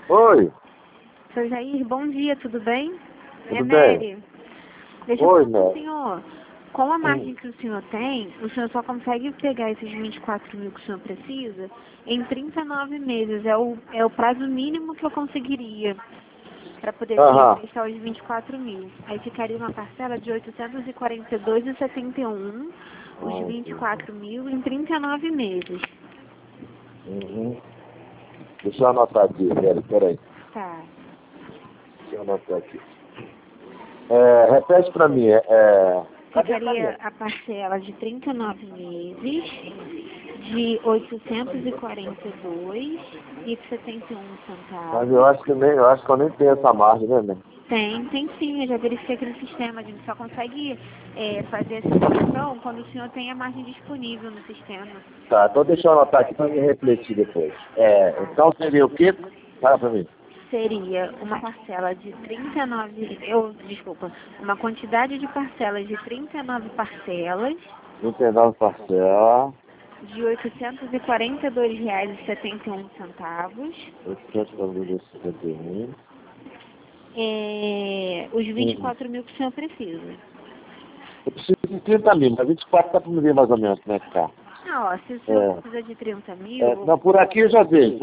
Oi, Seu Jair, bom dia, tudo bem? tudo É bem? Mary. Deixa eu Oi, falar com o Mary. senhor. Com a margem que o senhor tem, o senhor só consegue pegar esses 24 mil que o senhor precisa em 39 meses. É o prazo mínimo que eu conseguiria para poder Aham. prestar os 24 mil. Aí ficaria uma parcela de 842,71, os Ah, entendi. 24 mil em 39 meses. Uhum. Deixa eu anotar aqui, Mary, peraí. Tá. Deixa eu anotar aqui. Repete pra mim, cadê a Ficaria caneta? a parcela de 39 meses, de 842,71 Mas centavos. eu acho que eu nem tenho essa margem, né, Mary? Tem sim, eu já verifiquei aqui no sistema. A gente só consegue fazer essa simulação quando o senhor tem a margem disponível no sistema. Tá, então deixa eu anotar aqui pra me refletir depois. Tá. Então seria o quê? Fala pra mim. Seria uma parcela de 39, desculpa, uma quantidade de parcelas de 39 parcelas, 39 parcelas, de R$ 842,71. 851. Os Uhum. 24 mil que o senhor precisa. Eu preciso de 30 mil, mas 24 dá pra me ver mais ou menos como é que tá. Ah, ó, se o senhor É, precisa de 30 mil, não, por aqui eu já vejo,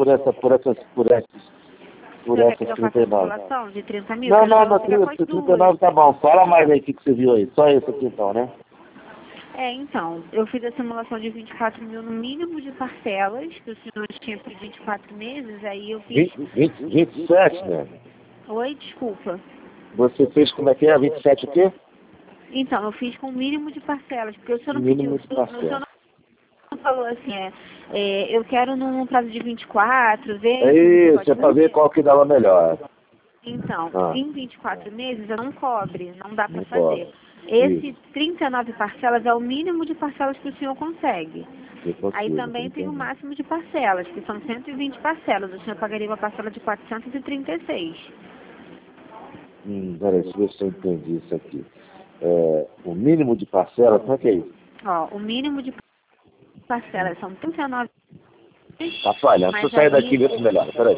o por senhor quer que essas eu faça a 39. simulação de 30 mil? Que Não, eu não, já não, já com as 39 duas. tá bom. Fala mais aí o que você viu aí. Só esse aqui então, né? Então, eu fiz a simulação de 24 mil no mínimo de parcelas, que o senhor tinha por 24 meses, aí eu fiz... 27, né? Oi, desculpa. Você fez como é que é? 27 o quê? Então, eu fiz com o mínimo de parcelas, porque o senhor não pediu, Mínimo de o senhor parcela. não falou assim, eu quero num prazo de 24, É ver se você isso, pode é pra ver fazer. qual que dava melhor. Então, Ah, em 24 meses eu não cobre, não dá para não fazer. posso. Esse Isso, 39 parcelas é o mínimo de parcelas que o senhor consegue. eu Aí consigo, também tem o máximo de parcelas, que são 120 parcelas. O senhor pagaria uma parcela de 436. Peraí, deixa eu ver se eu entendi isso aqui. O mínimo de parcela, como é que é isso? Ó, o mínimo de parcelas são 39, Tá falhando. Deixa eu mas sair daqui aí e ver se melhora. Peraí.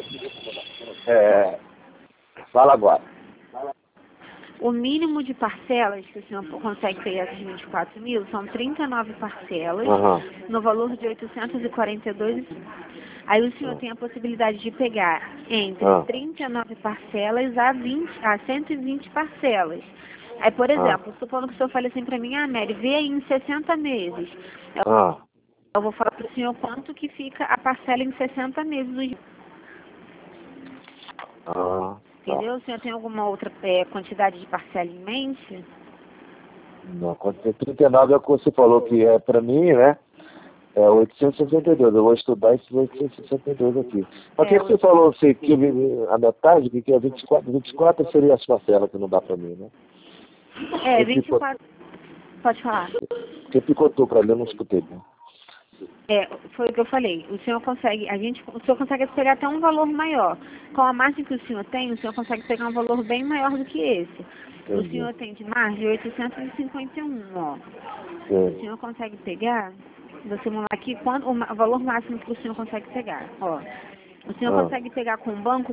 Fala agora. o mínimo de parcelas que o senhor consegue pegar esses 24 mil são 39 parcelas, Aham. no valor de 842. Aí o senhor tem a possibilidade de pegar entre Ah, 39 parcelas a 120 parcelas. Aí, por ah, exemplo, supondo que o senhor fale assim para mim, Mary, vê aí em 60 meses. ah, Eu vou falar para o senhor quanto que fica a parcela em 60 meses. tá. Entendeu? O senhor tem alguma outra quantidade de parcela em mente? Não, quando tem 39 é o que você falou que é pra mim, né? É 862. Eu vou estudar esses 862 aqui. Mas o que É, que você falou? Que a metade, que é 24? 24 seria as parcelas que não dá pra mim, né? Porque 24. Pode falar. picotou pra mim, eu não escutei. Né? Foi o que eu falei. O senhor consegue, o senhor consegue pegar até um valor maior. Com a margem que o senhor tem, o senhor consegue pegar um valor bem maior do que esse. O Entendi. senhor tem de margem 851, ó. O Sim. senhor consegue pegar, vou simular aqui o valor máximo que o senhor consegue pegar, ó. O senhor Ah, consegue pegar com o banco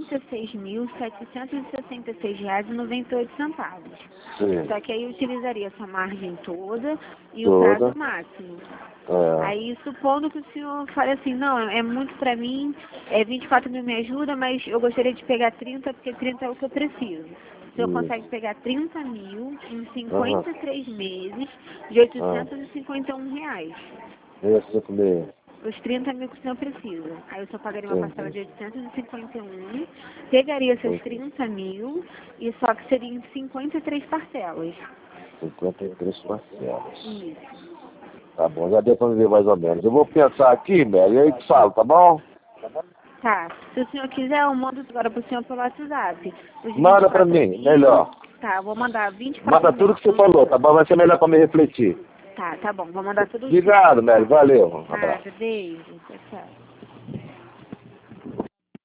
R$ 46.766,98. sim. Só que aí utilizaria essa margem toda e o prazo Toda. máximo. É. Aí, supondo que o senhor fale assim, não, é muito pra mim, 24 mil me ajuda, mas eu gostaria de pegar 30, porque 30 é o que eu preciso. O senhor consegue Isso. pegar 30 mil em Aham. 53 meses de Ah. R$ 851. Esse comer. Os 30 mil que o senhor precisa. Aí o senhor pagaria uma parcela Entendi. de 851, pegaria seus 30 mil, e só que seria em 53 parcelas. 53 parcelas. Isso. Tá bom, já deu pra me ver mais ou menos. Eu vou pensar aqui, Mary, e aí te falo, tá bom? Tá. Se o senhor quiser, eu mando agora pro senhor pelo WhatsApp. Os Manda pra 24 mim, mil. melhor. Tá, eu vou mandar 24 Manda mil. tudo que você falou, tá bom? Vai ser melhor pra me refletir. Tá bom. Vou mandar tudo junto. Obrigado, Mary. Valeu. Um abraço. Nada, beijo. Tchau, tchau.